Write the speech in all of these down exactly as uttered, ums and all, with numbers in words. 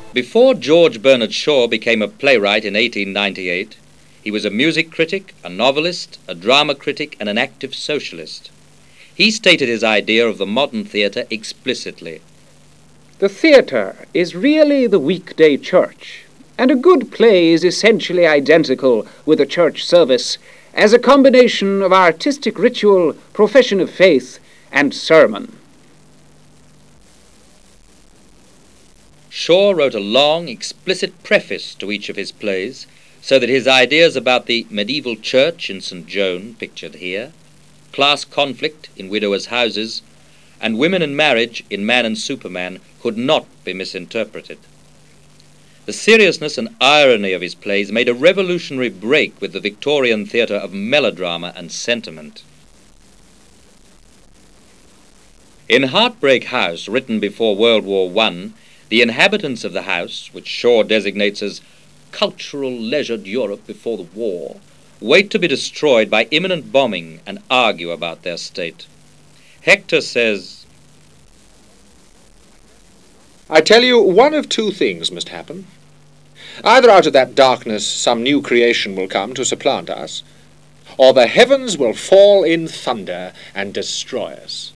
Before George Bernard Shaw became a playwright in eighteen ninety-eight, he was a music critic, a novelist, a drama critic, and an active socialist. He stated his idea of the modern theatre explicitly. The theatre is really the weekday church, and a good play is essentially identical with a church service as a combination of artistic ritual, profession of faith, and sermon. Shaw wrote a long, explicit preface to each of his plays, so that his ideas about the medieval church in Saint Joan, pictured here, class conflict in widowers' houses, and women and marriage in Man and Superman could not be misinterpreted. The seriousness and irony of his plays made a revolutionary break with the Victorian theatre of melodrama and sentiment. In Heartbreak House, written before World War One, the inhabitants of the house, which Shaw designates as cultural leisured Europe before the war, wait to be destroyed by imminent bombing and argue about their state. Hector says, I tell you, one of two things must happen. Either out of that darkness some new creation will come to supplant us, or the heavens will fall in thunder and destroy us.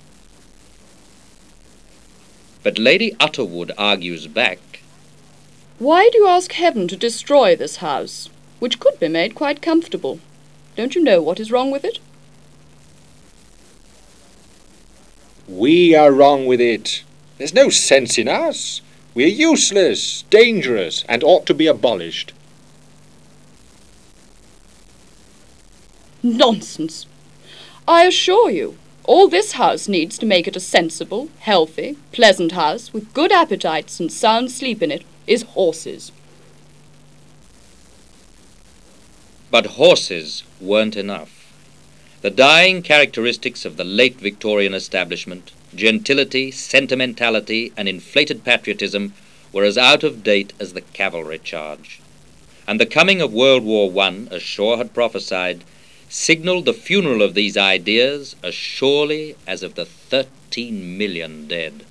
But Lady Utterwood argues back, Why do you ask heaven to destroy this house, which could be made quite comfortable? Don't you know what is wrong with it? We are wrong with it. There's no sense in us. We're useless, dangerous, and ought to be abolished. Nonsense! I assure you, all this house needs to make it a sensible, healthy, pleasant house with good appetites and sound sleep in it is horses. but horses weren't enough. The dying characteristics of the late Victorian establishment, gentility, sentimentality, and inflated patriotism, were as out of date as the cavalry charge. And the coming of World War One, as Shaw had prophesied, signaled the funeral of these ideas as surely as of the thirteen million dead.